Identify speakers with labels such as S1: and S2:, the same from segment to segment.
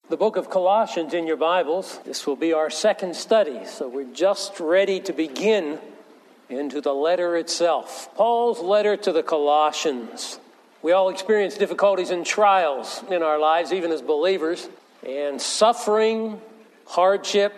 S1: The book of Colossians in your Bibles. This will be our second study, so we're just ready to begin into the letter itself. Paul's letter to the Colossians. We all experience difficulties and trials in our lives, even as believers, and suffering, hardship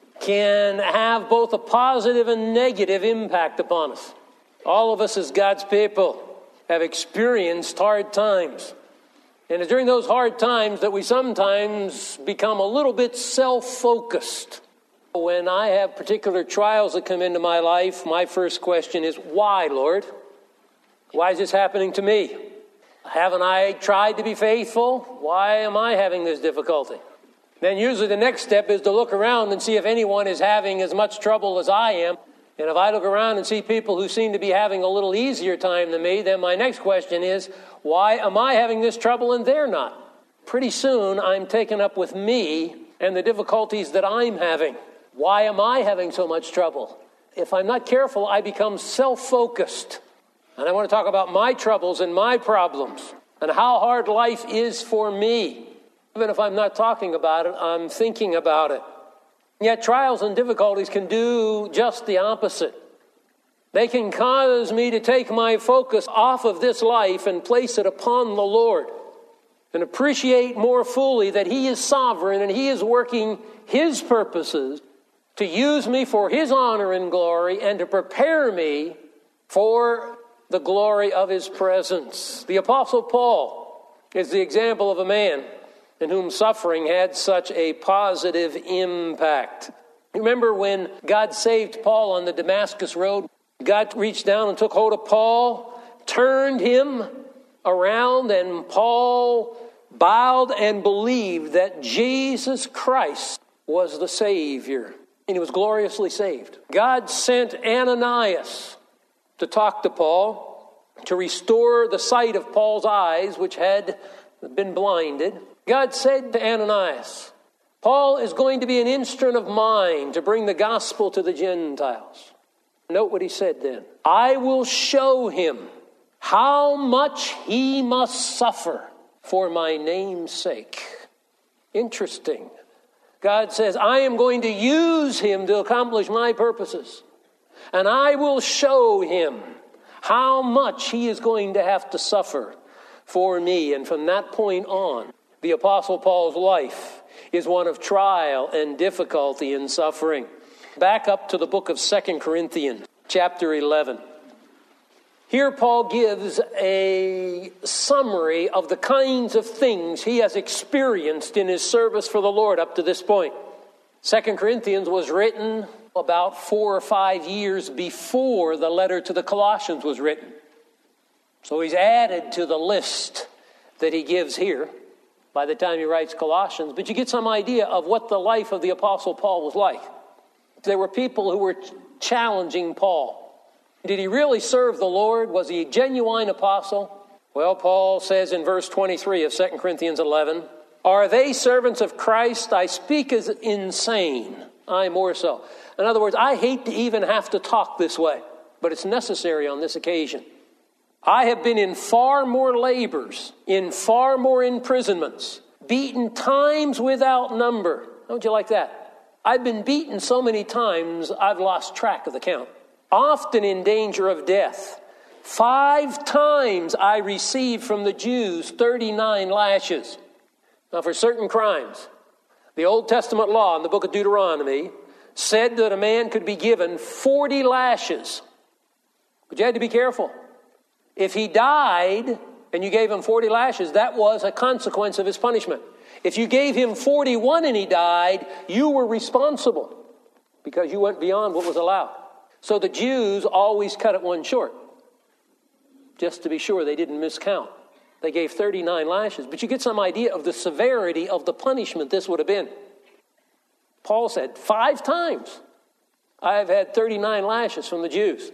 S1: can have both a positive and negative impact upon us. All of us as God's people have experienced hard times. And it's during those hard times that we sometimes become a little bit self-focused. When I have particular trials that come into my life, my first question is, why, Lord? Why is this happening to me? Haven't I tried to be faithful? Why am I having this difficulty? Then usually the next step is to look around and see if anyone is having as much trouble as I am. And if I look around and see people who seem to be having a little easier time than me, then my next question is, why am I having this trouble and they're not? Pretty soon I'm taken up with me and the difficulties that I'm having. Why am I having so much trouble? If I'm not careful, I become self-focused. And I want to talk about my troubles and my problems and how hard life is for me. Even if I'm not talking about it, I'm thinking about it. Yet trials and difficulties can do just the opposite. They can cause me to take my focus off of this life and place it upon the Lord and appreciate more fully that He is sovereign and He is working His purposes to use me for His honor and glory and to prepare me for the glory of His presence. The Apostle Paul is the example of a man in whom suffering had such a positive impact. Remember when God saved Paul on the Damascus road? God reached down and took hold of Paul, turned him around, and Paul bowed and believed that Jesus Christ was the Savior. And he was gloriously saved. God sent Ananias to talk to Paul, to restore the sight of Paul's eyes, which had been blinded. God said to Ananias, Paul is going to be an instrument of mine to bring the gospel to the Gentiles. Note what he said then. I will show him how much he must suffer for my name's sake. Interesting. God says, I am going to use him to accomplish my purposes. And I will show him how much he is going to have to suffer for me. And from that point on, the Apostle Paul's life is one of trial and difficulty and suffering. Back up to the book of 2 Corinthians, chapter 11. Here Paul gives a summary of the kinds of things he has experienced in his service for the Lord up to this point. 2 Corinthians was written about 4 or 5 years before the letter to the Colossians was written. So he's added to the list that he gives here by the time he writes Colossians, but you get some idea of what the life of the Apostle Paul was like. There were people who were challenging Paul. Did he really serve the Lord? Was he a genuine apostle? Well, Paul says in verse 23 of 2 Corinthians 11, are they servants of Christ? I speak as insane. I more so. In other words, I hate to even have to talk this way, but it's necessary on this occasion. I have been in far more labors, in far more imprisonments, beaten times without number. Don't you like that? I've been beaten so many times, I've lost track of the count. Often in danger of death. 5 times I received from the Jews 39 lashes. Now for certain crimes, the Old Testament law in the book of Deuteronomy said that a man could be given 40 lashes. But you had to be careful. If he died and you gave him 40 lashes, that was a consequence of his punishment. If you gave him 41 and he died, you were responsible because you went beyond what was allowed. So the Jews always cut it one short, just to be sure they didn't miscount. They gave 39 lashes, but you get some idea of the severity of the punishment this would have been. Paul said, 5 times I've had 39 lashes from the Jews.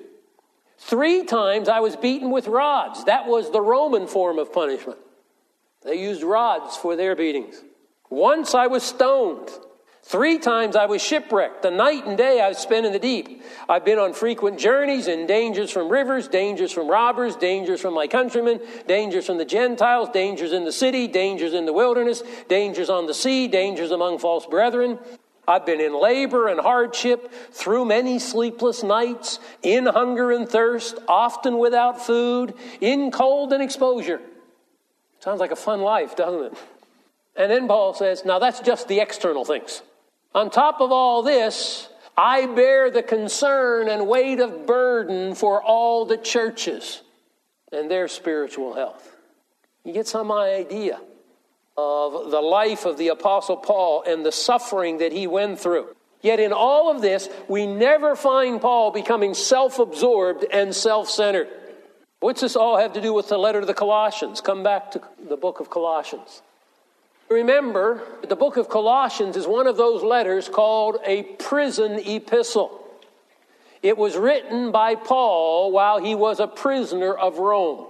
S1: 3 times I was beaten with rods. That was the Roman form of punishment. They used rods for their beatings. Once I was stoned. 3 times I was shipwrecked. The night and day I've spent in the deep. I've been on frequent journeys in dangers from rivers, dangers from robbers, dangers from my countrymen, dangers from the Gentiles, dangers in the city, dangers in the wilderness, dangers on the sea, dangers among false brethren. I've been in labor and hardship, through many sleepless nights, in hunger and thirst, often without food, in cold and exposure. Sounds like a fun life, doesn't it? And then Paul says, now that's just the external things. On top of all this, I bear the concern and weight of burden for all the churches and their spiritual health. You get some idea of the life of the Apostle Paul and the suffering that he went through. Yet in all of this, we never find Paul becoming self-absorbed and self-centered. What's this all have to do with the letter to the Colossians? Come back to the book of Colossians. Remember, the book of Colossians is one of those letters called a prison epistle. It was written by Paul while he was a prisoner of Rome.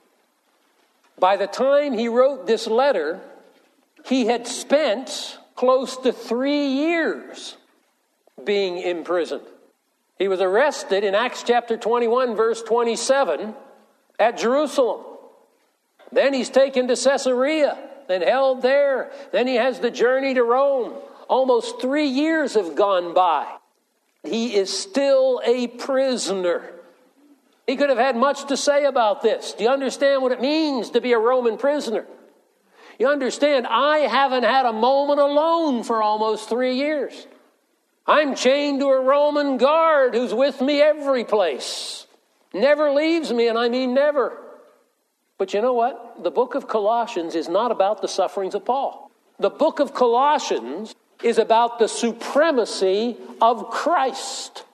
S1: By the time he wrote this letter, he had spent close to 3 years being imprisoned. He was arrested in Acts chapter 21, verse 27 at Jerusalem. Then he's taken to Caesarea and held there. Then he has the journey to Rome. Almost 3 years have gone by. He is still a prisoner. He could have had much to say about this. Do you understand what it means to be a Roman prisoner? You understand, I haven't had a moment alone for almost 3 years. I'm chained to a Roman guard who's with me every place. Never leaves me, and I mean never. But you know what? The book of Colossians is not about the sufferings of Paul. The book of Colossians is about the supremacy of Christ.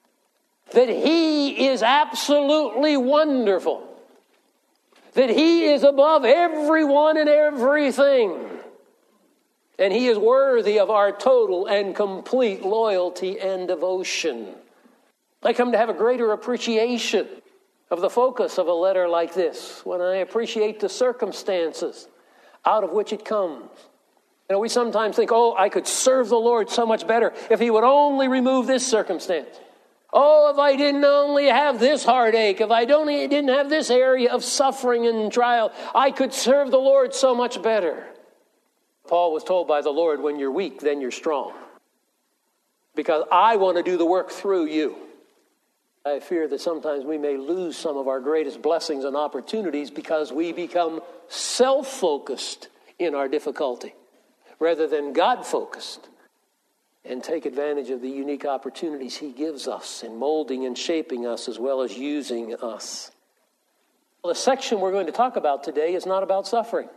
S1: That he is absolutely wonderful. That he is above everyone and everything. And he is worthy of our total and complete loyalty and devotion. I come to have a greater appreciation of the focus of a letter like this when I appreciate the circumstances out of which it comes. You know, we sometimes think, I could serve the Lord so much better if he would only remove this circumstance. If I didn't only have this heartache, if I didn't have this area of suffering and trial, I could serve the Lord so much better. Paul was told by the Lord, when you're weak, then you're strong. Because I want to do the work through you. I fear that sometimes we may lose some of our greatest blessings and opportunities because we become self-focused in our difficulty rather than God-focused and take advantage of the unique opportunities he gives us in molding and shaping us as well as using us. Well, the section we're going to talk about today is not about suffering.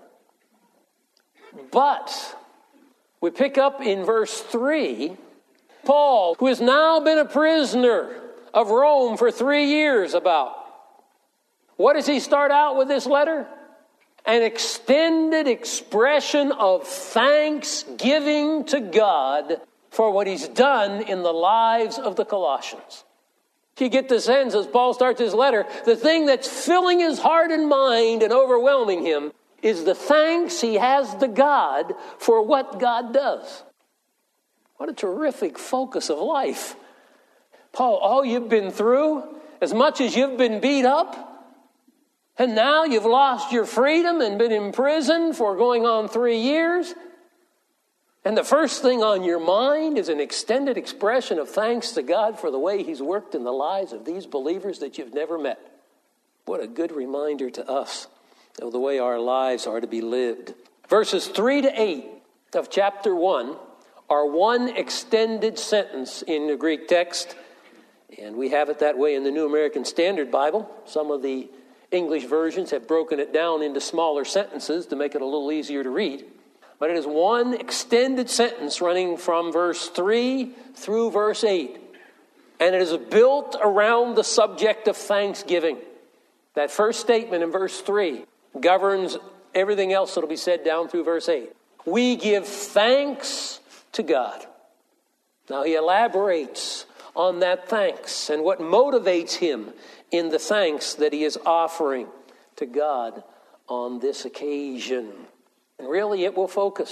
S1: But we pick up in verse 3, Paul, who has now been a prisoner of Rome for 3 years about. What does he start out with this letter? An extended expression of thanksgiving to God for what he's done in the lives of the Colossians. You get the sense as Paul starts his letter, the thing that's filling his heart and mind and overwhelming him is the thanks he has to God for what God does. What a terrific focus of life. Paul, all you've been through, as much as you've been beat up, and now you've lost your freedom and been imprisoned for going on 3 years, and the first thing on your mind is an extended expression of thanks to God for the way he's worked in the lives of these believers that you've never met. What a good reminder to us of the way our lives are to be lived. Verses 3 to 8 of chapter 1 are one extended sentence in the Greek text. And we have it that way in the New American Standard Bible. Some of the English versions have broken it down into smaller sentences to make it a little easier to read. But it is one extended sentence running from verse 3 through verse 8. And it is built around the subject of thanksgiving. That first statement in verse 3 governs everything else that will be said down through verse 8. We give thanks to God. Now he elaborates on that thanks and what motivates him in the thanks that he is offering to God on this occasion. And really it will focus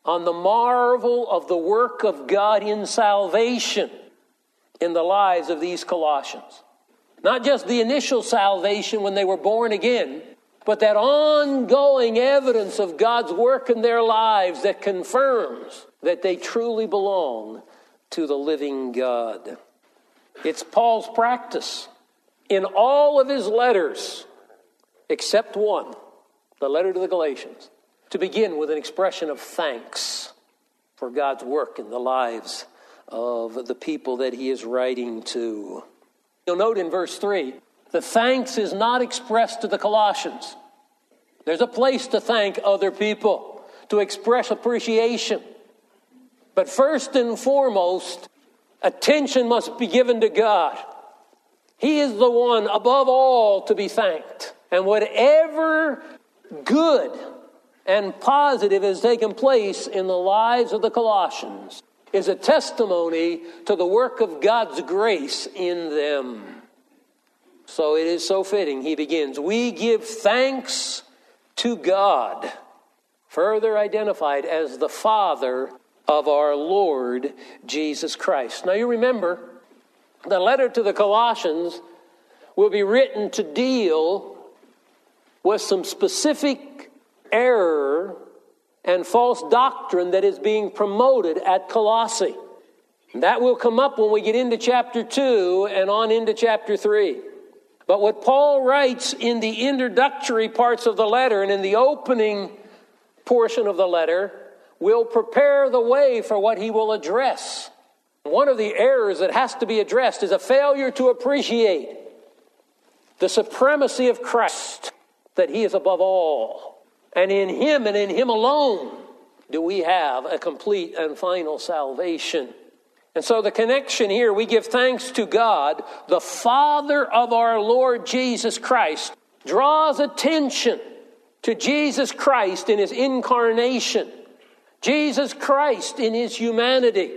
S1: on the marvel of the work of God in salvation in the lives of these Colossians. Not just the initial salvation when they were born again, but that ongoing evidence of God's work in their lives that confirms that they truly belong to the living God. It's Paul's practice in all of his letters, except one, the letter to the Galatians, to begin with an expression of thanks for God's work in the lives of the people that he is writing to. You'll note in verse 3, the thanks is not expressed to the Colossians. There's a place to thank other people, to express appreciation. But first and foremost, attention must be given to God. He is the one above all to be thanked. And whatever good and positive has taken place in the lives of the Colossians is a testimony to the work of God's grace in them. So it is so fitting. He begins, we give thanks to God, further identified as the Father of our Lord Jesus Christ. Now you remember, the letter to the Colossians will be written to deal with some specific error and false doctrine that is being promoted at Colossae. That will come up when we get into chapter 2 and on into chapter 3. But what Paul writes in the introductory parts of the letter and in the opening portion of the letter will prepare the way for what he will address. One of the errors that has to be addressed is a failure to appreciate the supremacy of Christ, that he is above all. And in him and in him alone do we have a complete and final salvation. And so the connection here, we give thanks to God, the Father of our Lord Jesus Christ, draws attention to Jesus Christ in his incarnation, Jesus Christ in his humanity,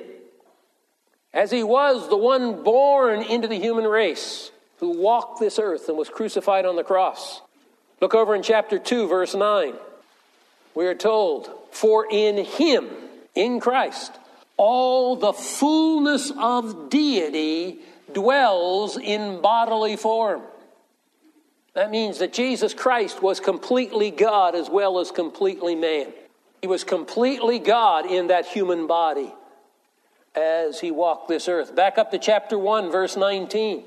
S1: as he was the one born into the human race, who walked this earth and was crucified on the cross. Look over in chapter 2, verse 9. We are told, for in him, in Christ, all the fullness of deity dwells in bodily form. That means that Jesus Christ was completely God as well as completely man. He was completely God in that human body as he walked this earth. Back up to chapter 1, verse 19.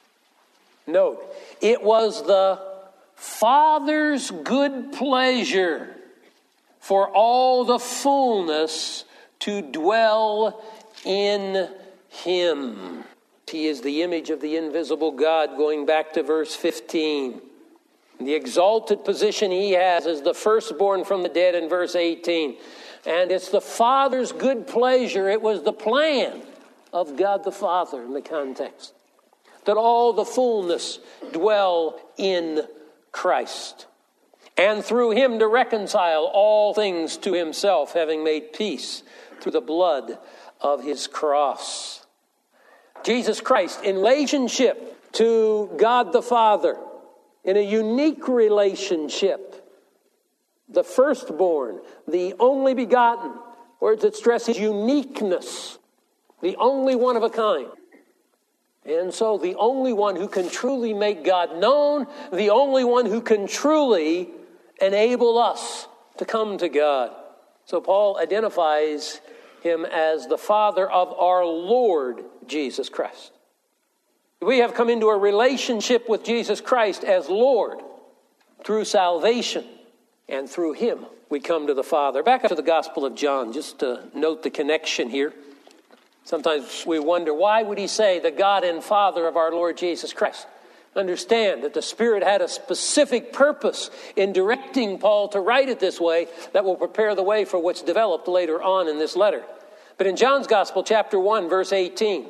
S1: Note, it was the Father's good pleasure for all the fullness to dwell in him. He is the image of the invisible God, going back to verse 15. The exalted position he has as the firstborn from the dead in verse 18. And it's the Father's good pleasure. It was the plan of God the Father in the context, that all the fullness dwell in Christ, and through him to reconcile all things to himself, having made peace through the blood of his cross. Jesus Christ in relationship to God the Father, in a unique relationship, the firstborn, the only begotten, words that stress his uniqueness, the only one of a kind. And so the only one who can truly make God known, the only one who can truly enable us to come to God. So Paul identifies him as the Father of our Lord Jesus Christ. We have come into a relationship with Jesus Christ as Lord through salvation, and through him we come to the Father. Back up to the Gospel of John, just to note the connection here. Sometimes we wonder, why would he say the God and Father of our Lord Jesus Christ? Understand that the Spirit had a specific purpose in directing Paul to write it this way that will prepare the way for what's developed later on in this letter. But in John's Gospel, chapter 1, verse 18,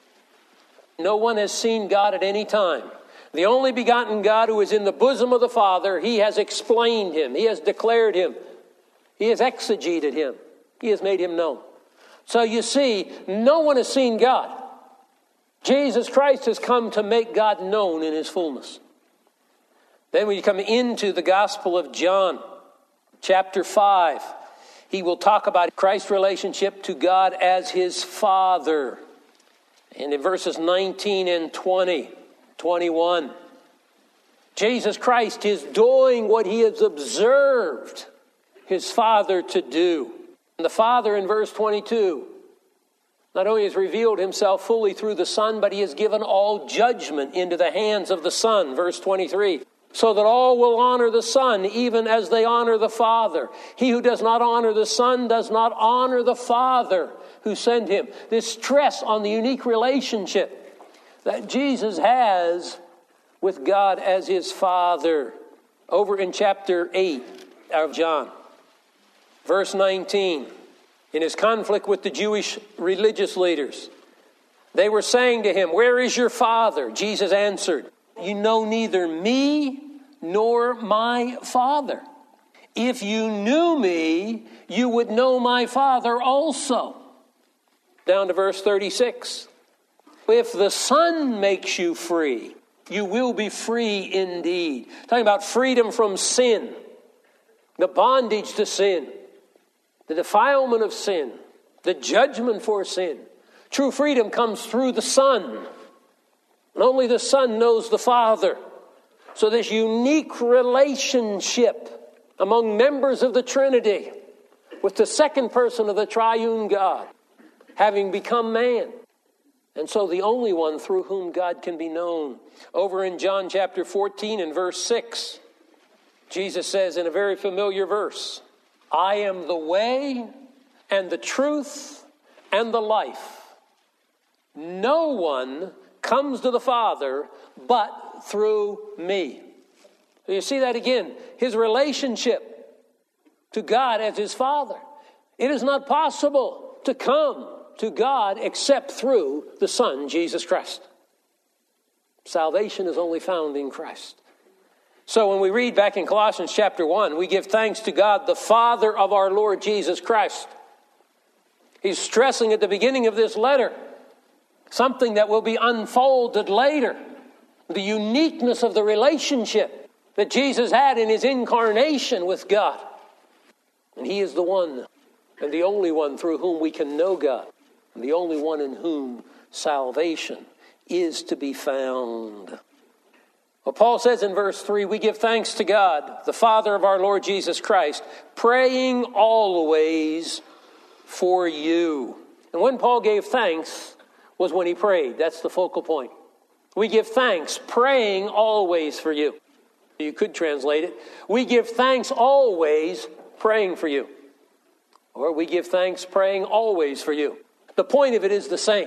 S1: no one has seen God at any time. The only begotten God who is in the bosom of the Father, he has explained him. He has declared him. He has exegeted him. He has made him known. So you see, no one has seen God. Jesus Christ has come to make God known in his fullness. Then when you come into the Gospel of John, chapter 5, he will talk about Christ's relationship to God as his Father. And in verses 19 and 20, 21, Jesus Christ is doing what he has observed his Father to do. And the Father in verse 22 not only has revealed himself fully through the Son, but he has given all judgment into the hands of the Son. Verse 23, so that all will honor the Son, even as they honor the Father. He who does not honor the Son does not honor the Father who sent him. This stress on the unique relationship that Jesus has with God as his Father. Over in chapter 8 of John, verse 19, in his conflict with the Jewish religious leaders, they were saying to him, where is your Father? Jesus answered, you know neither me nor my Father. If you knew me, you would know my Father also. Down to verse 36. If the Son makes you free, you will be free indeed. Talking about freedom from sin, the bondage to sin, the defilement of sin, the judgment for sin. True freedom comes through the Son. And only the Son knows the Father. So this unique relationship among members of the Trinity with the second person of the triune God, having become man. And so the only one through whom God can be known. Over in John chapter 14 and verse 6, Jesus says in a very familiar verse, I am the way and the truth and the life. No one comes to the Father but through me. You see that again. His relationship to God as his Father. It is not possible to come to God except through the Son, Jesus Christ. Salvation is only found in Christ. So when we read back in Colossians chapter 1, we give thanks to God, the Father of our Lord Jesus Christ. He's stressing at the beginning of this letter something that will be unfolded later. The uniqueness of the relationship that Jesus had in his incarnation with God. And he is the one and the only one through whom we can know God. And the only one in whom salvation is to be found. Well, Paul says in verse 3, we give thanks to God, the Father of our Lord Jesus Christ, praying always for you. And when Paul gave thanks was when he prayed. That's the focal point. We give thanks, praying always for you. You could translate it, we give thanks always, praying for you. Or we give thanks, praying always for you. The point of it is the same.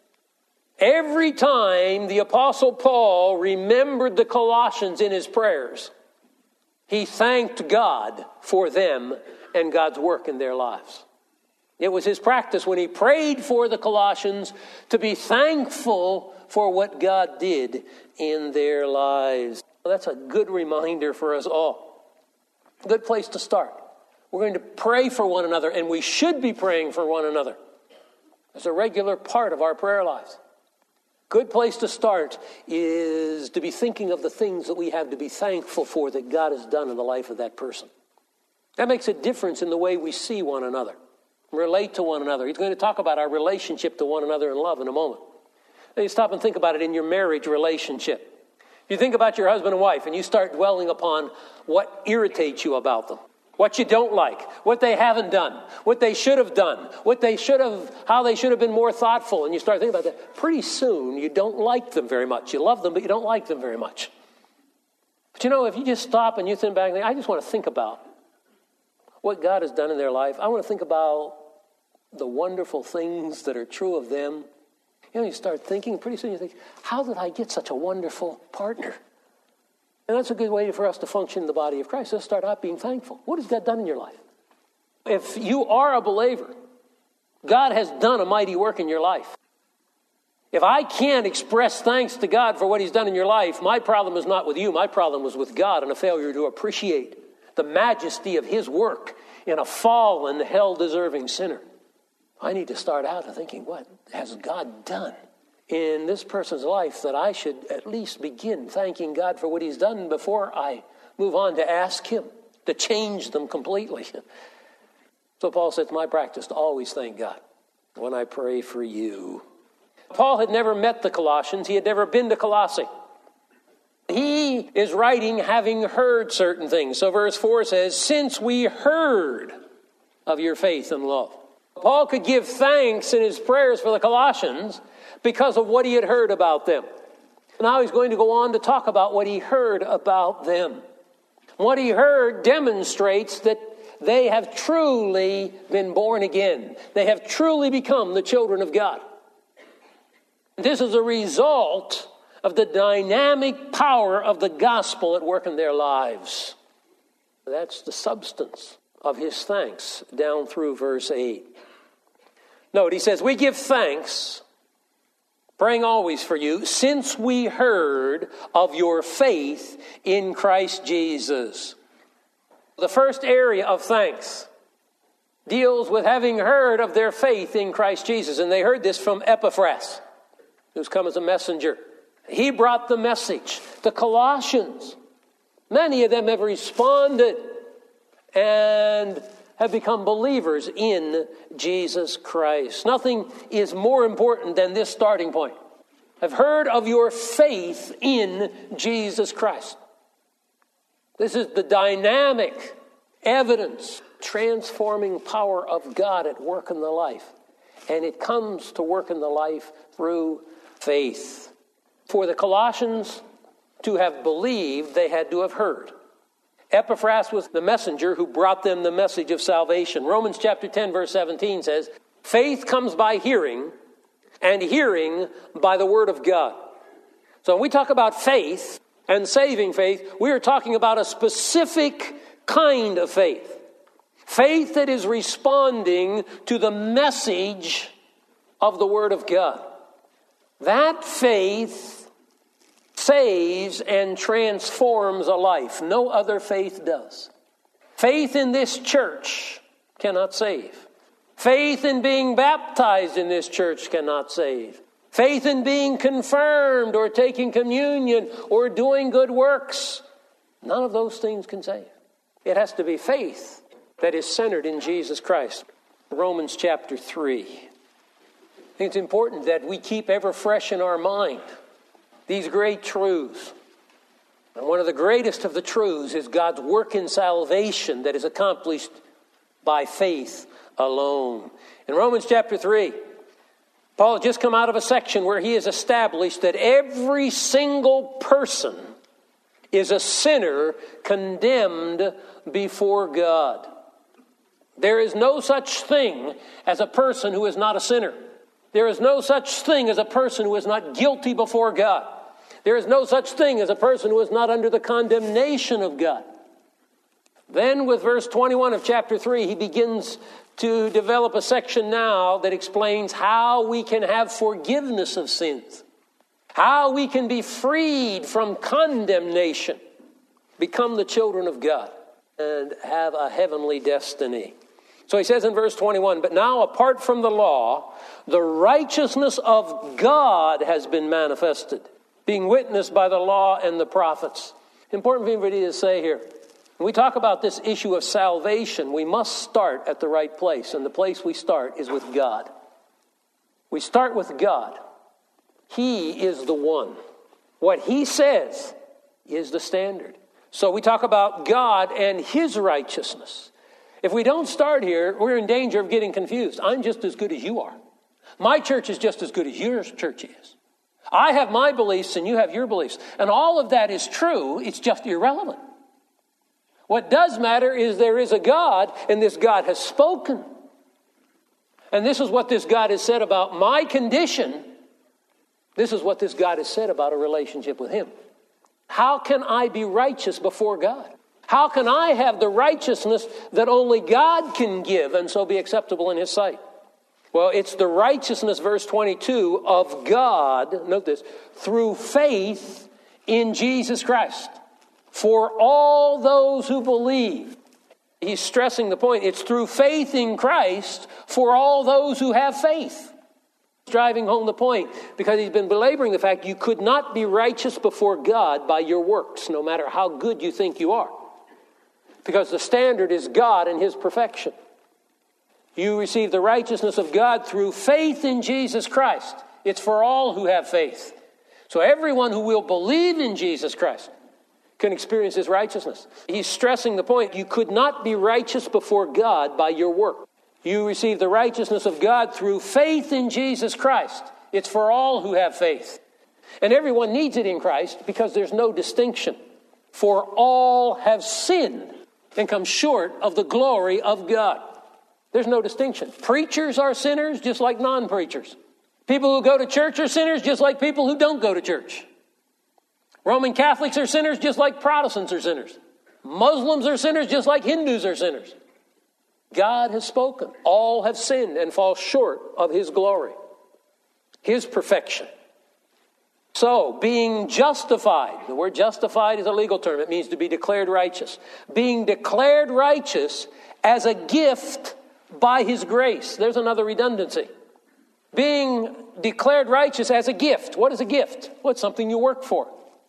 S1: Every time the Apostle Paul remembered the Colossians in his prayers, he thanked God for them and God's work in their lives. It was his practice when he prayed for the Colossians to be thankful for what God did in their lives. Well, that's a good reminder for us all. A good place to start. We're going to pray for one another, and we should be praying for one another. It's a regular part of our prayer lives. Good place to start is to be thinking of the things that we have to be thankful for that God has done in the life of that person. That makes a difference in the way we see one another, relate to one another. He's going to talk about our relationship to one another in love in a moment. Then you stop and think about it in your marriage relationship. You think about your husband and wife and you start dwelling upon what irritates you about them, what you don't like, what they haven't done, what they should have done, how they should have been more thoughtful. And you start thinking about that. Pretty soon you don't like them very much. You love them, but you don't like them very much. But you know, if you just stop and you think back and think, I just want to think about what God has done in their life. I want to think about the wonderful things that are true of them. You know, you start thinking, pretty soon you think, how did I get such a wonderful partner? And that's a good way for us to function in the body of Christ. Let's start out being thankful. What has God done in your life? If you are a believer, God has done a mighty work in your life. If I can't express thanks to God for what he's done in your life, my problem is not with you. My problem is with God and a failure to appreciate the majesty of his work in a fallen, hell-deserving sinner. I need to start out thinking, what has God done in this person's life that I should at least begin thanking God for what he's done before I move on to ask him to change them completely. So Paul said, it's my practice to always thank God when I pray for you. Paul had never met the Colossians. He had never been to Colossae. He is writing having heard certain things. So verse 4 says, since we heard of your faith and love. Paul could give thanks in his prayers for the Colossians because of what he had heard about them. Now he's going to go on to talk about what he heard about them. What he heard demonstrates that they have truly been born again. They have truly become the children of God. This is a result of the dynamic power of the gospel at work in their lives. That's the substance of his thanks down through verse 8. Note, he says, we give thanks, praying always for you, since we heard of your faith in Christ Jesus. The first area of thanks deals with having heard of their faith in Christ Jesus. And they heard this from Epaphras, who's come as a messenger. He brought the message. The Colossians, many of them have responded and have become believers in Jesus Christ. Nothing is more important than this starting point. I've heard of your faith in Jesus Christ. This is the dynamic evidence, transforming power of God at work in the life. And it comes to work in the life through faith. For the Colossians to have believed, they had to have heard. Epaphras was the messenger who brought them the message of salvation. Romans chapter 10, verse 17 says, faith comes by hearing, and hearing by the word of God. So when we talk about faith and saving faith, we are talking about a specific kind of faith. Faith that is responding to the message of the word of God. That faith saves and transforms a life. No other faith does. Faith in this church cannot save. Faith in being baptized in this church cannot save. Faith in being confirmed or taking communion or doing good works, none of those things can save. It has to be faith that is centered in Jesus Christ. Romans chapter 3. I think it's important that we keep ever fresh in our mind these great truths. And one of the greatest of the truths is God's work in salvation that is accomplished by faith alone. In Romans chapter 3, Paul has just come out of a section where he has established that every single person is a sinner condemned before God. There is no such thing as a person who is not a sinner. There is no such thing as a person who is not guilty before God. There is no such thing as a person who is not under the condemnation of God. Then with verse 21 of chapter 3, he begins to develop a section now that explains how we can have forgiveness of sins, how we can be freed from condemnation, become the children of God, and have a heavenly destiny. So he says in verse 21, but now apart from the law, the righteousness of God has been manifested, being witnessed by the law and the prophets. Important for everybody to say here, when we talk about this issue of salvation, we must start at the right place. And the place we start is with God. We start with God. He is the one. What he says is the standard. So we talk about God and his righteousness. If we don't start here, we're in danger of getting confused. I'm just as good as you are. My church is just as good as your church is. I have my beliefs and you have your beliefs. And all of that is true. It's just irrelevant. What does matter is there is a God, and this God has spoken. And this is what this God has said about my condition. This is what this God has said about a relationship with him. How can I be righteous before God? How can I have the righteousness that only God can give and so be acceptable in his sight? Well, it's the righteousness, verse 22, of God, note this, through faith in Jesus Christ. For all those who believe. He's stressing the point. It's through faith in Christ for all those who have faith. Driving home the point because he's been belaboring the fact you could not be righteous before God by your works, no matter how good you think you are. Because the standard is God and his perfection. You receive the righteousness of God through faith in Jesus Christ. It's for all who have faith. So everyone who will believe in Jesus Christ can experience his righteousness. He's stressing the point, you could not be righteous before God by your work. You receive the righteousness of God through faith in Jesus Christ. It's for all who have faith. And everyone needs it in Christ because there's no distinction. For all have sinned and come short of the glory of God. There's no distinction. Preachers are sinners just like non-preachers. People who go to church are sinners just like people who don't go to church. Roman Catholics are sinners just like Protestants are sinners. Muslims are sinners just like Hindus are sinners. God has spoken. All have sinned and fall short of his glory, his perfection. So, being justified, the word justified is a legal term. It means to be declared righteous. Being declared righteous as a gift by his grace. There's another redundancy. Being declared righteous as a gift. What is a gift? Well, it's something you work for.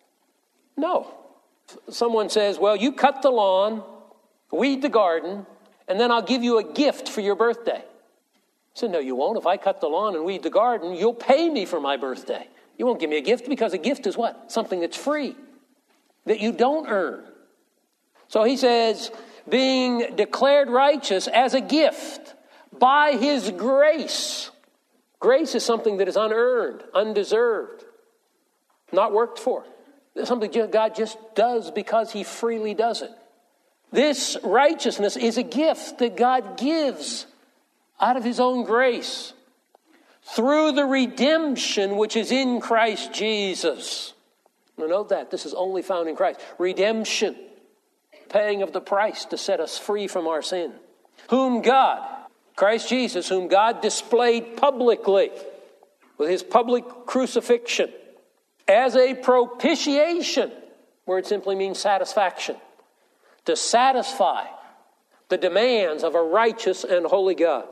S1: No. Someone says, well, you cut the lawn, weed the garden, and then I'll give you a gift for your birthday. I said, no, you won't. If I cut the lawn and weed the garden, you'll pay me for my birthday. You won't give me a gift because a gift is what? Something that's free, that you don't earn. So he says, being declared righteous as a gift by his grace. Grace is something that is unearned, undeserved, not worked for. It's something God just does because he freely does it. This righteousness is a gift that God gives out of his own grace through the redemption which is in Christ Jesus. Now note that. This is only found in Christ. Redemption, paying of the price to set us free from our sin. Whom God, Christ Jesus, whom God displayed publicly with his public crucifixion as a propitiation, word simply means satisfaction, to satisfy the demands of a righteous and holy God.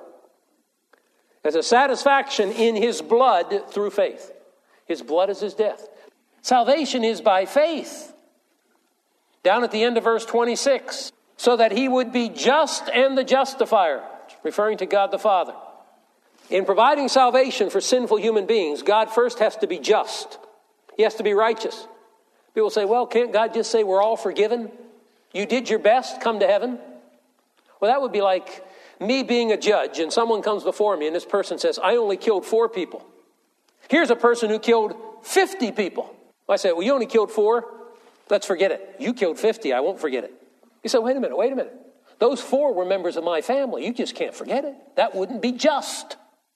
S1: As a satisfaction in his blood through faith. His blood is his death. Salvation is by faith. Down at the end of verse 26, so that he would be just and the justifier, referring to God the Father. In providing salvation for sinful human beings, God first has to be just. He has to be righteous. People say, well, can't God just say we're all forgiven? You did your best, come to heaven. Well, that would be like me being a judge and someone comes before me and this person says, I only killed 4 people. Here's a person who killed 50 people. I say, well, you only killed 4? Let's forget it. You killed 50. I won't forget it. You say, wait a minute. Those 4 were members of my family. You just can't forget it. That wouldn't be just.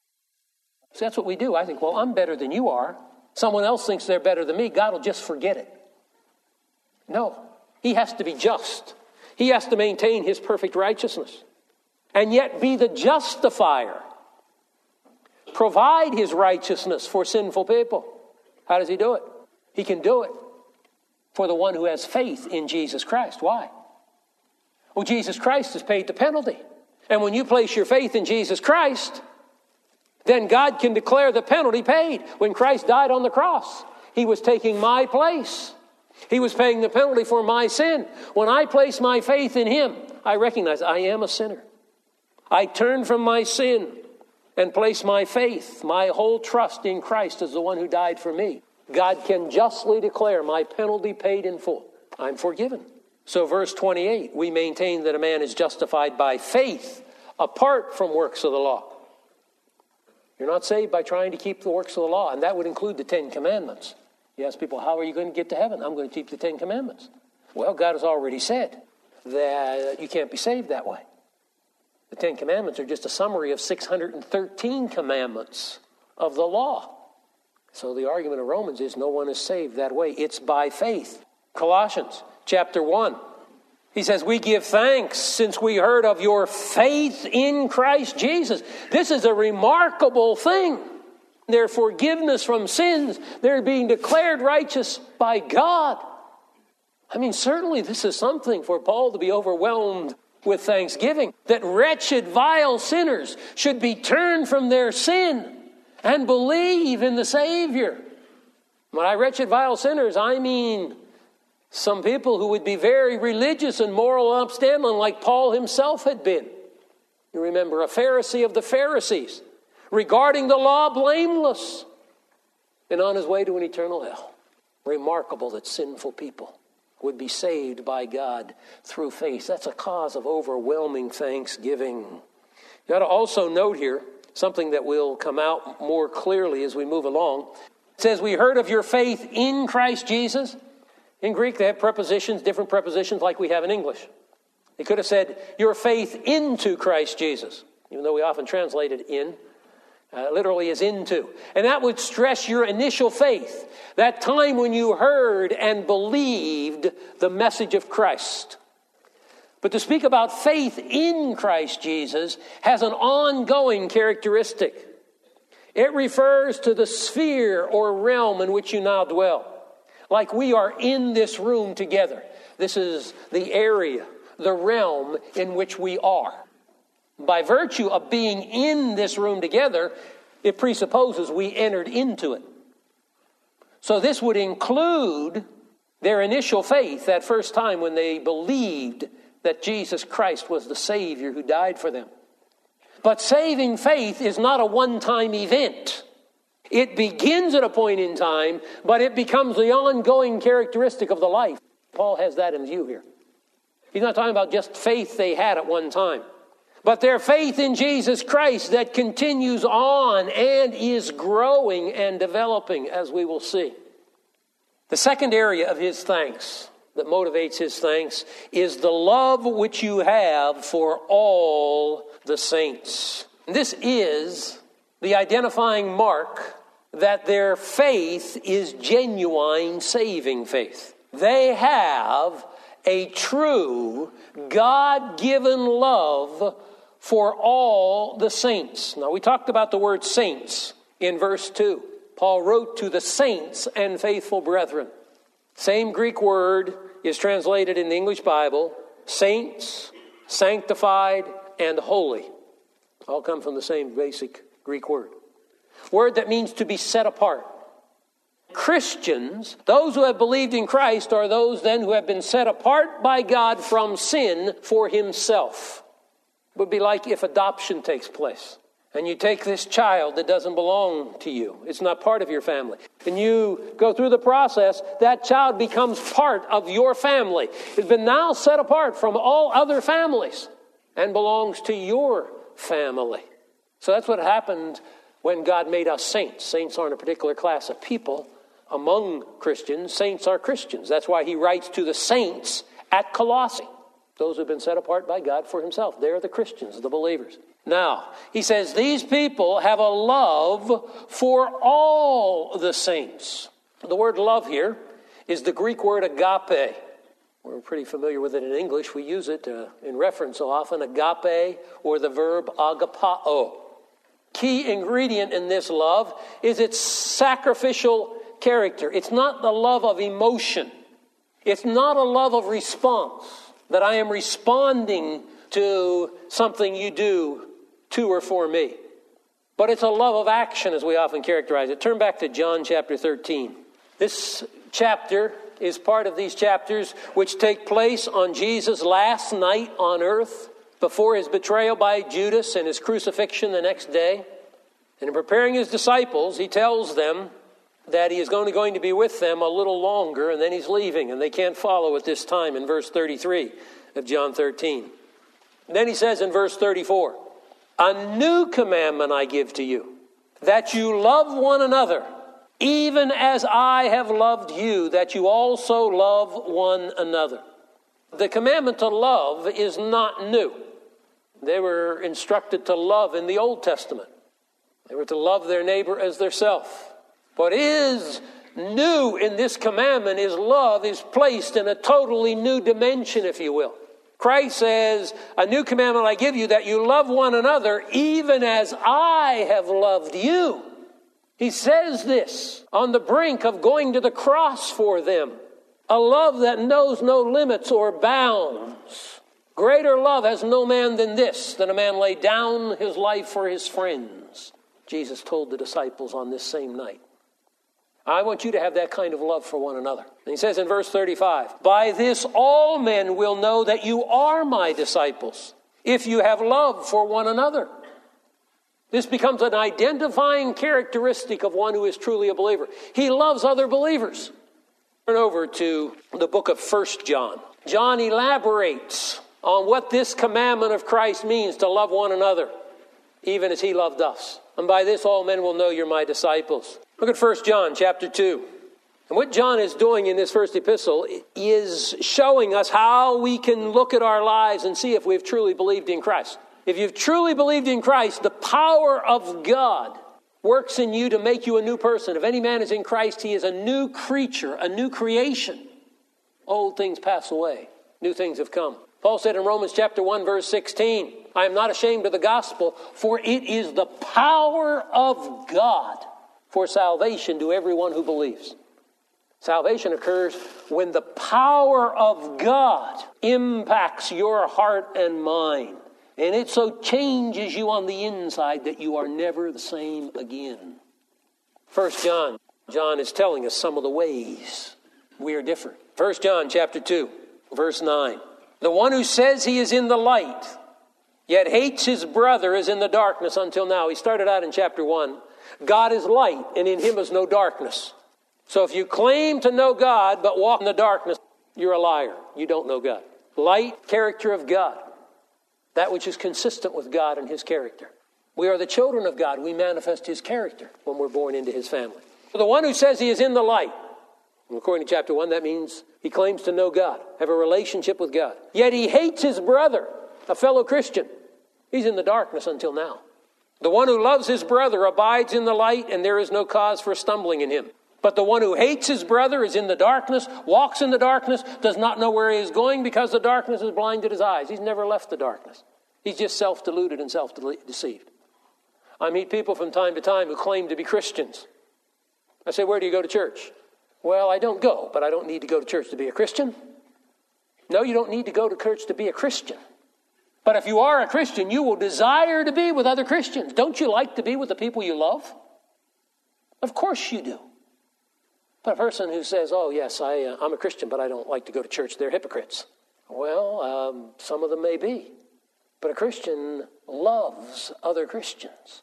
S1: So that's what we do. I think, well, I'm better than you are. Someone else thinks they're better than me. God will just forget it. No. He has to be just. He has to maintain his perfect righteousness. And yet be the justifier. Provide his righteousness for sinful people. How does he do it? He can do it for the one who has faith in Jesus Christ. Why? Well, Jesus Christ has paid the penalty. And when you place your faith in Jesus Christ, then God can declare the penalty paid. When Christ died on the cross, he was taking my place. He was paying the penalty for my sin. When I place my faith in him, I recognize I am a sinner. I turn from my sin and place my faith, my whole trust in Christ as the one who died for me. God can justly declare my penalty paid in full. I'm forgiven. So verse 28, we maintain that a man is justified by faith apart from works of the law. You're not saved by trying to keep the works of the law, and that would include the 10 Commandments. You ask people, how are you going to get to heaven? I'm going to keep the 10 Commandments. Well, God has already said that you can't be saved that way. The 10 Commandments are just a summary of 613 commandments of the law. So the argument of Romans is no one is saved that way. It's by faith. Colossians chapter 1. He says, we give thanks since we heard of your faith in Christ Jesus. This is a remarkable thing. Their forgiveness from sins. They're being declared righteous by God. I mean, certainly this is something for Paul to be overwhelmed with thanksgiving. That wretched, vile sinners should be turned from their sin and believe in the Savior. By wretched, vile sinners, I mean some people who would be very religious and moral and upstanding like Paul himself had been. You remember, a Pharisee of the Pharisees, regarding the law blameless, and on his way to an eternal hell. Remarkable that sinful people would be saved by God through faith. That's a cause of overwhelming thanksgiving. You ought to also note here something that will come out more clearly as we move along. It says, we heard of your faith in Christ Jesus. In Greek, they have prepositions, different prepositions like we have in English. They could have said, your faith into Christ Jesus, even though we often translate it in. Literally is into. And that would stress your initial faith. That time when you heard and believed the message of Christ. But to speak about faith in Christ Jesus has an ongoing characteristic. It refers to the sphere or realm in which you now dwell. Like we are in this room together. This is the area, the realm in which we are. By virtue of being in this room together, it presupposes we entered into it. So this would include their initial faith that first time when they believed that Jesus Christ was the Savior who died for them. But saving faith is not a one-time event. It begins at a point in time, but it becomes the ongoing characteristic of the life. Paul has that in view here. He's not talking about just faith they had at one time, but their faith in Jesus Christ that continues on and is growing and developing, as we will see. The second area of his thanks, that motivates his thanks, is the love which you have for all the saints. This is the identifying mark that their faith is genuine saving faith. They have a true God-given love for all the saints. Now, we talked about the word saints in verse 2. Paul wrote to the saints and faithful brethren. Same Greek word is translated in the English Bible, saints, sanctified, and holy. All come from the same basic Greek word. Word that means to be set apart. Christians, those who have believed in Christ, are those then who have been set apart by God from sin for himself. It would be like if adoption takes place. And you take this child that doesn't belong to you. It's not part of your family. And you go through the process, that child becomes part of your family. It's been now set apart from all other families and belongs to your family. So that's what happened when God made us saints. Saints aren't a particular class of people. Among Christians, saints are Christians. That's why he writes to the saints at Colossae. Those who have been set apart by God for himself. They're the Christians, the believers. Now, he says these people have a love for all the saints. The word love here is the Greek word agape. We're pretty familiar with it in English. We use it in reference so often, agape, or the verb agapao. Key ingredient in this love is its sacrificial character. It's not the love of emotion. It's not a love of response, that I am responding to something you do to or for me. But it's a love of action, as we often characterize it. Turn back to John chapter 13. This chapter is part of these chapters which take place on Jesus' last night on earth, before his betrayal by Judas and his crucifixion the next day. And in preparing his disciples, he tells them that he is going to be with them a little longer, and then he's leaving, and they can't follow at this time in verse 33 of John 13. And then he says in verse 34, a new commandment I give to you, that you love one another, even as I have loved you, that you also love one another. The commandment to love is not new. They were instructed to love in the Old Testament. They were to love their neighbor as theirself. What is new in this commandment is love is placed in a totally new dimension, if you will. Christ says, a new commandment I give you, that you love one another even as I have loved you. He says this on the brink of going to the cross for them. A love that knows no limits or bounds. Greater love has no man than this, that a man lay down his life for his friends. Jesus told the disciples on this same night. I want you to have that kind of love for one another. And he says in verse 35, by this all men will know that you are my disciples, if you have love for one another. This becomes an identifying characteristic of one who is truly a believer. He loves other believers. Turn over to the book of 1 John. John elaborates on what this commandment of Christ means, to love one another, even as he loved us. And by this all men will know you're my disciples. Look at 1 John chapter 2. And what John is doing in this first epistle is showing us how we can look at our lives and see if we've truly believed in Christ. If you've truly believed in Christ, the power of God works in you to make you a new person. If any man is in Christ, he is a new creature, a new creation. Old things pass away. New things have come. Paul said in Romans chapter 1, verse 16, I am not ashamed of the gospel, for it is the power of God for salvation to everyone who believes. Salvation occurs when the power of God impacts your heart and mind. And it so changes you on the inside that you are never the same again. 1 John. John is telling us some of the ways we are different. 1 John chapter 2, verse 9. The one who says he is in the light, yet hates his brother, is in the darkness until now. He started out in chapter 1. God is light, and in him is no darkness. So if you claim to know God but walk in the darkness, you're a liar. You don't know God. Light, character of God. That which is consistent with God and his character. We are the children of God. We manifest his character when we're born into his family. The one who says he is in the light, according to chapter 1, that means he claims to know God, have a relationship with God. Yet he hates his brother, a fellow Christian. He's in the darkness until now. The one who loves his brother abides in the light, and there is no cause for stumbling in him. But the one who hates his brother is in the darkness, walks in the darkness, does not know where he is going because the darkness has blinded his eyes. He's never left the darkness. He's just self-deluded and self-deceived. I meet people from time to time who claim to be Christians. I say, where do you go to church? Well, I don't go, but I don't need to go to church to be a Christian. No, you don't need to go to church to be a Christian. But if you are a Christian, you will desire to be with other Christians. Don't you like to be with the people you love? Of course you do. But a person who says, oh, yes, I'm a Christian, but I don't like to go to church, they're hypocrites. Well, some of them may be. But a Christian loves other Christians.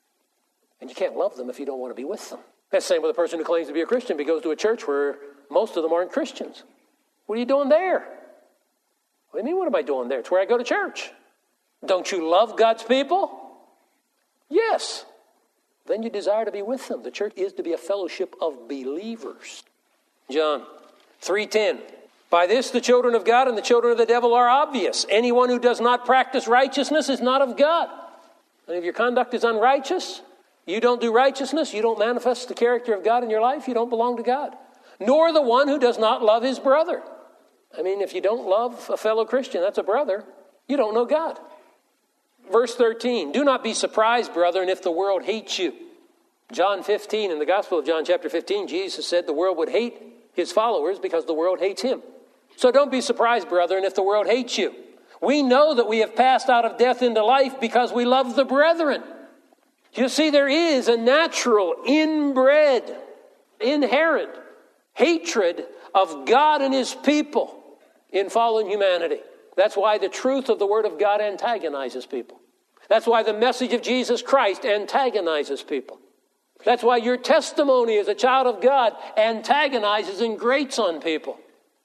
S1: And you can't love them if you don't want to be with them. That's the same with a person who claims to be a Christian, but goes to a church where most of them aren't Christians. What are you doing there? What do you mean, what am I doing there? It's where I go to church. Don't you love God's people? Yes. Then you desire to be with them. The church is to be a fellowship of believers. John 3:10. By this the children of God and the children of the devil are obvious. Anyone who does not practice righteousness is not of God. And if your conduct is unrighteous, you don't do righteousness, you don't manifest the character of God in your life, you don't belong to God. Nor the one who does not love his brother. I mean, if you don't love a fellow Christian, that's a brother, you don't know God. Verse 13, do not be surprised, brethren, if the world hates you. John 15, in the Gospel of John chapter 15, Jesus said the world would hate his followers because the world hates him. So don't be surprised, brethren, if the world hates you. We know that we have passed out of death into life because we love the brethren. You see, there is a natural, inbred, inherent hatred of God and his people in fallen humanity. That's why the truth of the Word of God antagonizes people. That's why the message of Jesus Christ antagonizes people. That's why your testimony as a child of God antagonizes and grates on people.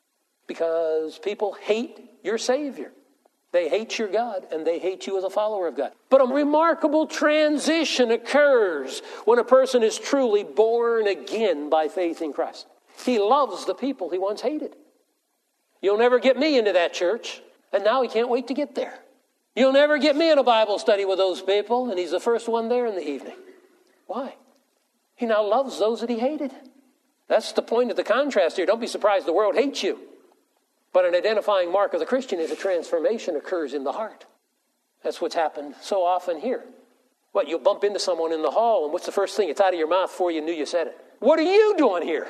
S1: Because people hate your Savior. They hate your God, and they hate you as a follower of God. But a remarkable transition occurs when a person is truly born again by faith in Christ. He loves the people he once hated. You'll never get me into that church, and now he can't wait to get there. You'll never get me in a Bible study with those people, and he's the first one there in the evening. Why? He now loves those that he hated. That's the point of the contrast here. Don't be surprised the world hates you. But an identifying mark of the Christian is a transformation occurs in the heart. That's what's happened so often here. What, you'll bump into someone in the hall, and what's the first thing? It's out of your mouth before you knew you said it. What are you doing here?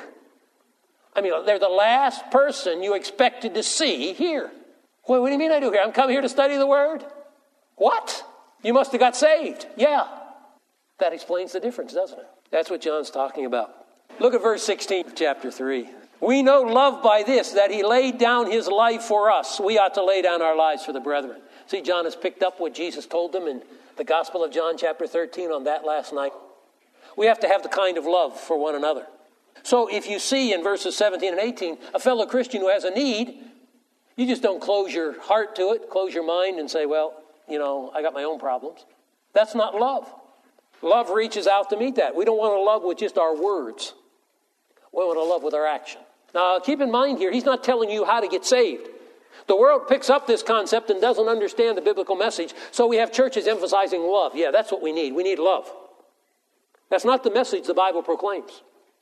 S1: I mean, they're the last person you expected to see here. Well, what do you mean I do here? I'm coming here to study the Word. What? You must have got saved. Yeah. That explains the difference, doesn't it? That's what John's talking about. Look at verse 16 of chapter 3. We know love by this, that he laid down his life for us. We ought to lay down our lives for the brethren. See, John has picked up what Jesus told them in the Gospel of John chapter 13 on that last night. We have to have the kind of love for one another. So if you see in verses 17 and 18 a fellow Christian who has a need, you just don't close your heart to it, close your mind and say, well, I got my own problems. That's not love. Love reaches out to meet that. We don't want to love with just our words. We want to love with our action. Now, keep in mind here, he's not telling you how to get saved. The world picks up this concept and doesn't understand the biblical message, so we have churches emphasizing love. Yeah, that's what we need. We need love. That's not the message the Bible proclaims.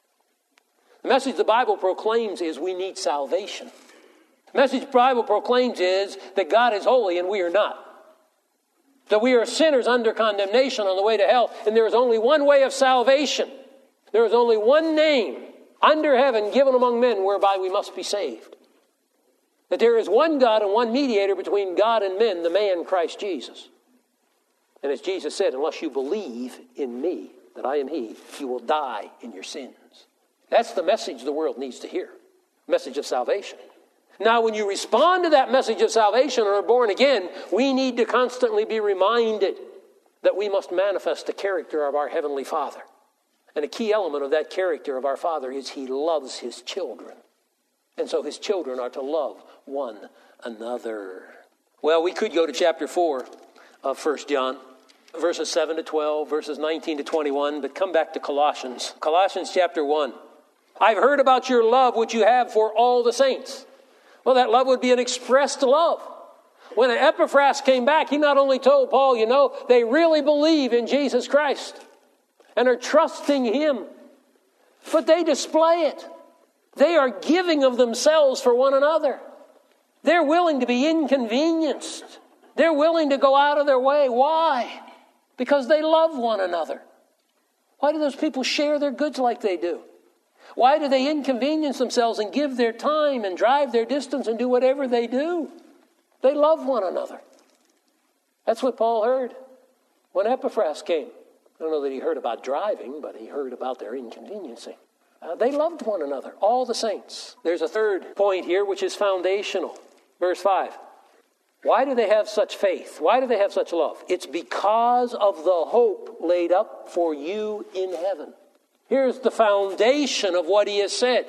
S1: The message the Bible proclaims is we need salvation. The message the Bible proclaims is that God is holy and we are not. That we are sinners under condemnation on the way to hell, and there is only one way of salvation. There is only one name under heaven given among men whereby we must be saved. That there is one God and one mediator between God and men, the man Christ Jesus. And as Jesus said, unless you believe in me, that I am he, you will die in your sins. That's the message the world needs to hear. Message of salvation. Now, when you respond to that message of salvation and are born again, we need to constantly be reminded that we must manifest the character of our Heavenly Father. And a key element of that character of our Father is he loves his children. And so his children are to love one another. Well, we could go to chapter 4 of 1 John, verses 7 to 12, verses 19 to 21, but come back to Colossians. Colossians chapter 1. I've heard about your love which you have for all the saints. Well, that love would be an expressed love. When Epaphras came back, he not only told Paul, they really believe in Jesus Christ and are trusting him, but they display it. They are giving of themselves for one another. They're willing to be inconvenienced. They're willing to go out of their way. Why? Because they love one another. Why do those people share their goods like they do? Why do they inconvenience themselves and give their time and drive their distance and do whatever they do? They love one another. That's what Paul heard when Epaphras came. I don't know that he heard about driving, but he heard about their inconveniencing. They loved one another, all the saints. There's a third point here, which is foundational. Verse 5. Why do they have such faith? Why do they have such love? It's because of the hope laid up for you in heaven. Here's the foundation of what he has said.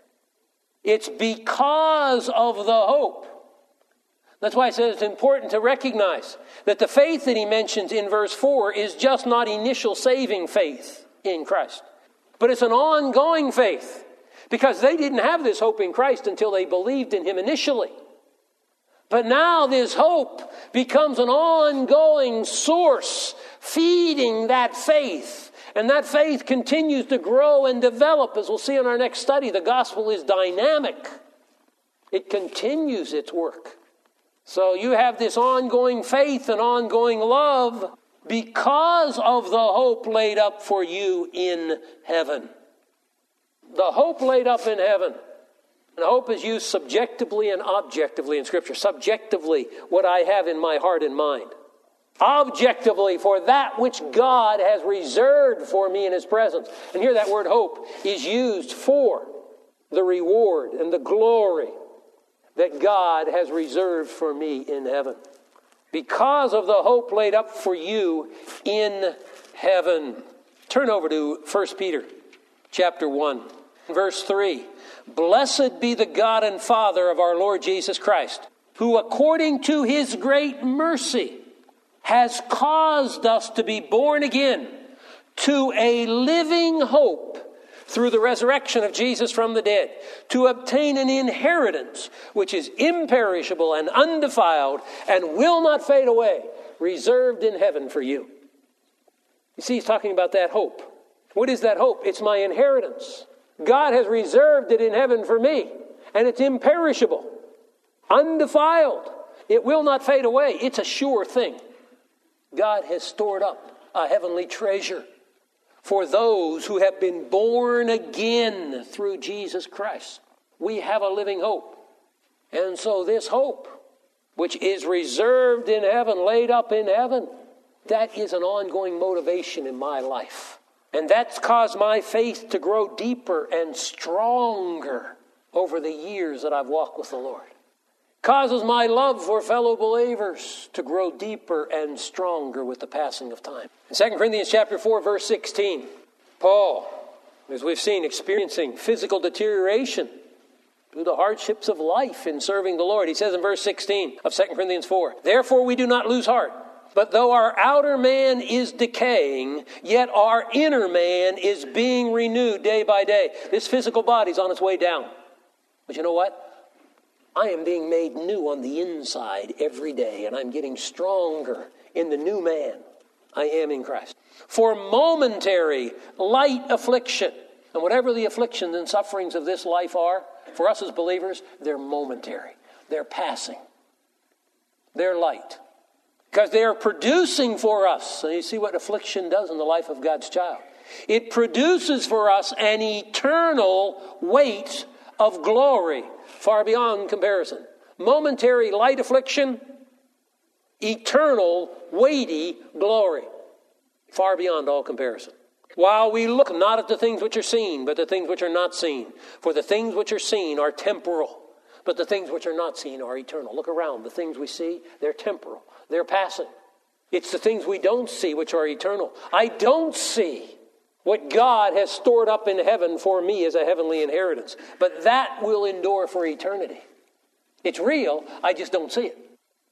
S1: It's because of the hope. That's why I said it's important to recognize that the faith that he mentions in verse 4 is just not initial saving faith in Christ. But it's an ongoing faith, because they didn't have this hope in Christ until they believed in him initially. But now this hope becomes an ongoing source, feeding that faith. And that faith continues to grow and develop. As we'll see in our next study, the gospel is dynamic. It continues its work. So you have this ongoing faith and ongoing love because of the hope laid up for you in heaven. The hope laid up in heaven. And hope is used subjectively and objectively in Scripture. Subjectively, what I have in my heart and mind. Objectively, for that which God has reserved for me in his presence. And here that word hope is used for the reward and the glory that God has reserved for me in heaven. Because of the hope laid up for you in heaven. Turn over to 1 Peter chapter 1, verse 3. Blessed be the God and Father of our Lord Jesus Christ, who according to his great mercy has caused us to be born again to a living hope through the resurrection of Jesus from the dead, to obtain an inheritance which is imperishable and undefiled and will not fade away, reserved in heaven for you. You see, he's talking about that hope. What is that hope? It's my inheritance. God has reserved it in heaven for me, and it's imperishable, undefiled. It will not fade away. It's a sure thing. God has stored up a heavenly treasure for those who have been born again through Jesus Christ. We have a living hope. And so this hope, which is reserved in heaven, laid up in heaven, that is an ongoing motivation in my life. And that's caused my faith to grow deeper and stronger over the years that I've walked with the Lord. causes my love for fellow believers to grow deeper and stronger with the passing of time. In 2 Corinthians chapter 4, verse 16, Paul, as we've seen, experiencing physical deterioration through the hardships of life in serving the Lord. He says in verse 16 of 2 Corinthians 4, therefore we do not lose heart, but though our outer man is decaying, yet our inner man is being renewed day by day. This physical body's on its way down. But you know what? I am being made new on the inside every day, and I'm getting stronger in the new man I am in Christ. For momentary, light affliction, and whatever the afflictions and sufferings of this life are, for us as believers, they're momentary. They're passing. They're light. Because they are producing for us. So you see what affliction does in the life of God's child. It produces for us an eternal weight of glory, far beyond comparison. Momentary light affliction, eternal weighty glory, far beyond all comparison. While we look not at the things which are seen, but the things which are not seen. For the things which are seen are temporal, but the things which are not seen are eternal. Look around. The things we see, they're temporal. They're passing. It's the things we don't see which are eternal. I don't see what God has stored up in heaven for me as a heavenly inheritance. But that will endure for eternity. It's real, I just don't see it.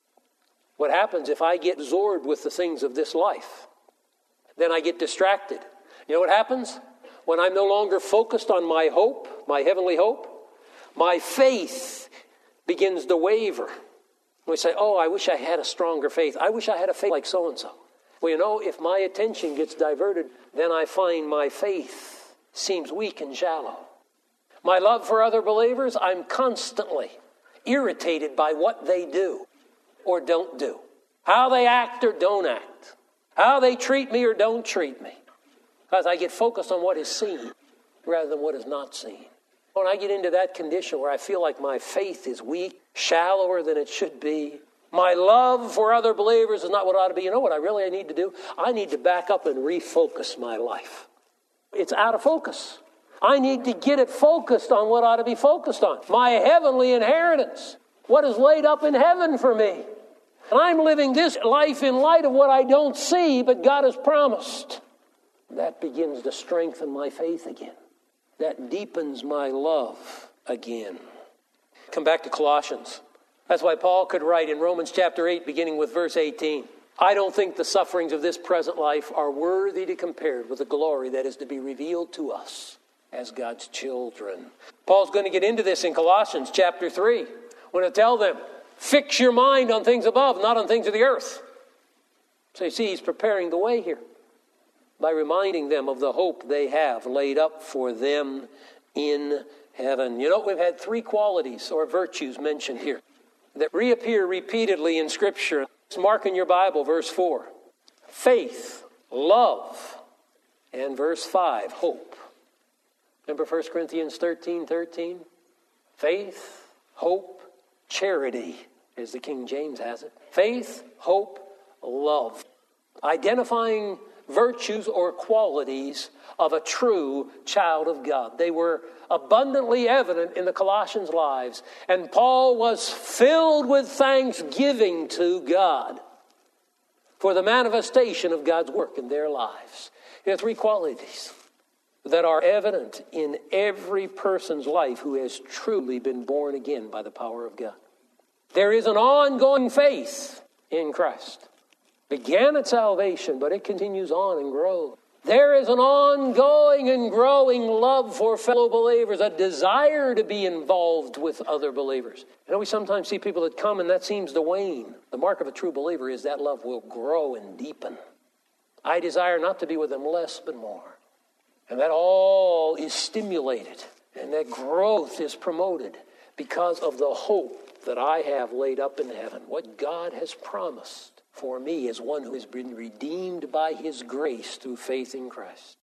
S1: What happens if I get absorbed with the things of this life? Then I get distracted. You know what happens? When I'm no longer focused on my hope, my heavenly hope, my faith begins to waver. We say, oh, I wish I had a stronger faith. I wish I had a faith like so-and-so. Well, you know, if my attention gets diverted, then I find my faith seems weak and shallow. My love for other believers, I'm constantly irritated by what they do or don't do. How they act or don't act. How they treat me or don't treat me. Because I get focused on what is seen rather than what is not seen. When I get into that condition where I feel like my faith is weak, shallower than it should be, my love for other believers is not what it ought to be. You know what I need to do? I need to back up and refocus my life. It's out of focus. I need to get it focused on what ought to be focused on. My heavenly inheritance. What is laid up in heaven for me. And I'm living this life in light of what I don't see, but God has promised. That begins to strengthen my faith again. That deepens my love again. Come back to Colossians. That's why Paul could write in Romans chapter 8, beginning with verse 18, I don't think the sufferings of this present life are worthy to compare with the glory that is to be revealed to us as God's children. Paul's going to get into this in Colossians chapter 3. When I tell them, fix your mind on things above, not on things of the earth. So you see, he's preparing the way here by reminding them of the hope they have laid up for them in heaven. You know, we've had three qualities or virtues mentioned here that reappear repeatedly in Scripture. Mark in your Bible, verse 4. Faith, love, and verse 5, hope. Remember 1 Corinthians 13:13? Faith, hope, charity, as the King James has it. Faith, hope, love. Identifying virtues or qualities of a true child of God. They were abundantly evident in the Colossians' lives. And Paul was filled with thanksgiving to God for the manifestation of God's work in their lives. There are three qualities that are evident in every person's life who has truly been born again by the power of God. There is an ongoing faith in Christ. Began at salvation, but it continues on and grows. There is an ongoing and growing love for fellow believers, a desire to be involved with other believers. You know, we sometimes see people that come and that seems to wane. The mark of a true believer is that love will grow and deepen. I desire not to be with them less, but more. And that all is stimulated and that growth is promoted because of the hope that I have laid up in heaven. What God has promised for me as one who has been redeemed by his grace through faith in Christ.